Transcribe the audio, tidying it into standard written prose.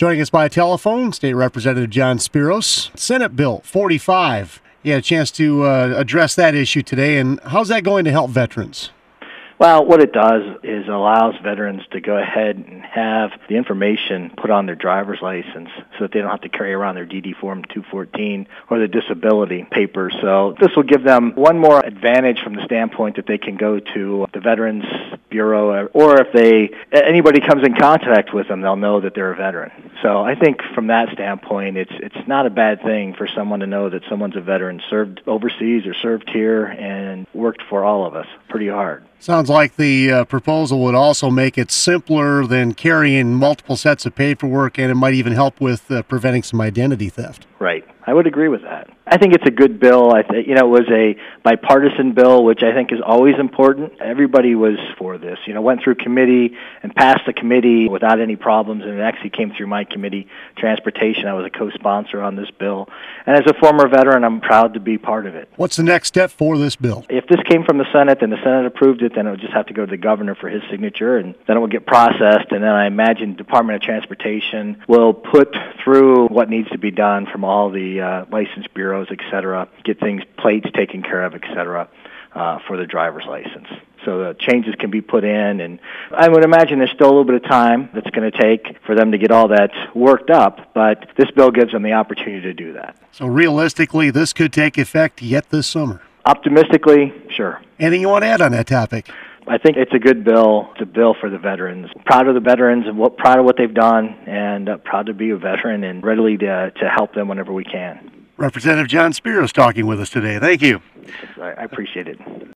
Joining us by telephone, State Representative John Spiros. Senate Bill 45. You had a chance to address that issue today, and how's that going to help veterans? Well, what it does is allows veterans to go ahead and have the information put on their driver's license so that they don't have to carry around their DD Form 214 or the disability papers. So this will give them one more advantage from the standpoint that they can go to the Veterans Bureau, or if anybody comes in contact with them, they'll know that they're a veteran. So I think from that standpoint, it's not a bad thing for someone to know that someone's a veteran, served overseas or served here and worked for all of us pretty hard. Sounds like the proposal would also make it simpler than carrying multiple sets of paperwork, and it might even help with preventing some identity theft. Right. I would agree with that. I think it's a good bill. It was a bipartisan bill, which I think is always important. Everybody was for this. Went through committee and passed the committee without any problems, and it actually came through my committee, Transportation. I was a co-sponsor on this bill. And as a former veteran, I'm proud to be part of it. What's the next step for this bill? If this came from the Senate and the Senate approved it, then it would just have to go to the governor for his signature, and then it will get processed, and then I imagine Department of Transportation will put through what needs to be done from all the license bureaus, et cetera, get plates taken care of, et cetera, for the driver's license. So the changes can be put in, and I would imagine there's still a little bit of time that's going to take for them to get all that worked up, but this bill gives them the opportunity to do that. So realistically, this could take effect yet this summer? Optimistically, sure. Anything you want to add on that topic? I think it's a good bill. It's a bill for the veterans. Proud of the veterans and proud of what they've done, and proud to be a veteran and ready to help them whenever we can. Representative John Spiros talking with us today. Thank you. I appreciate it.